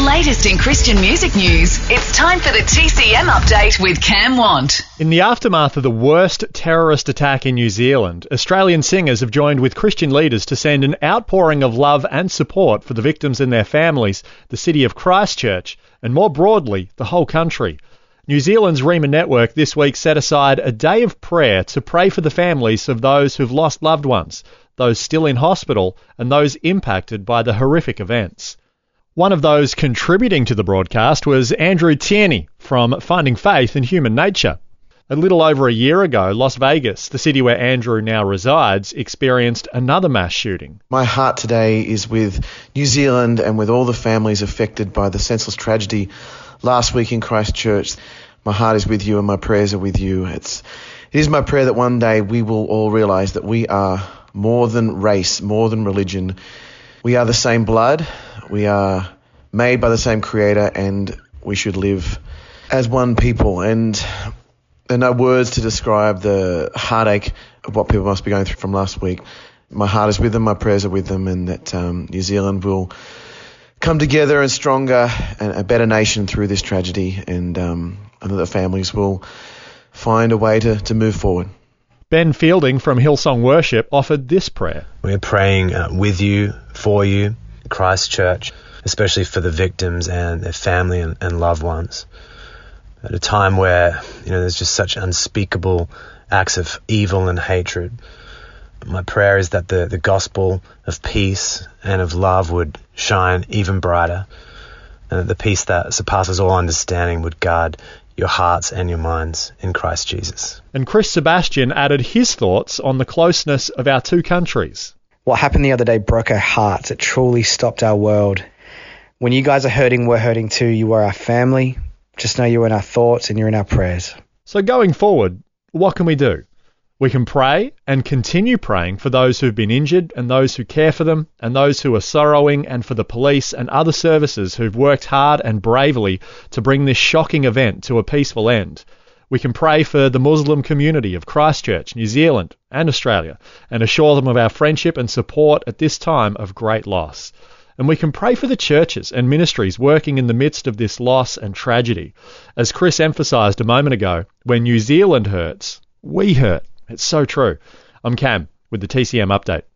latest in Christian music news, it's time for the TCM update with Cam Want. In the aftermath of the worst terrorist attack in New Zealand, Australian singers have joined with Christian leaders to send an outpouring of love and support for the victims and their families, the city of Christchurch, and more broadly, the whole country. New Zealand's Rhema Network this week set aside a day of prayer to pray for the families of those who've lost loved ones, those still in hospital, and those impacted by the horrific events. One of those contributing to the broadcast was Andrew Tierney from Finding Faith in Human Nature. A little over a year ago, Las Vegas, the city where Andrew now resides, experienced another mass shooting. My heart today is with New Zealand and with all the families affected by the senseless tragedy last week in Christchurch. My heart is with you and my prayers are with you. It is my prayer that one day we will all realise that we are more than race, more than religion. We are the same blood. We are made by the same Creator, and we should live as one people. And there are no words to describe the heartache of what people must be going through from last week. My heart is with them, my prayers are with them, and that New Zealand will come together and stronger and a better nation through this tragedy, and that the families will find a way to move forward. Ben Fielding from Hillsong Worship offered this prayer. We're praying with you, for you, Christchurch, especially for the victims and their family and loved ones. At a time where, there's just such unspeakable acts of evil and hatred. My prayer is that the gospel of peace and of love would shine even brighter, and that the peace that surpasses all understanding would guard your hearts and your minds in Christ Jesus. And Chris Sebastian added his thoughts on the closeness of our two countries. What happened the other day broke our hearts. It truly stopped our world. When you guys are hurting, we're hurting too. You are our family. Just know you're in our thoughts and you're in our prayers. So going forward, what can we do? We can pray and continue praying for those who've been injured and those who care for them and those who are sorrowing, and for the police and other services who've worked hard and bravely to bring this shocking event to a peaceful end. We can pray for the Muslim community of Christchurch, New Zealand and Australia, and assure them of our friendship and support at this time of great loss. And we can pray for the churches and ministries working in the midst of this loss and tragedy. As Chris emphasised a moment ago, when New Zealand hurts, we hurt. It's so true. I'm Cam with the TCM update.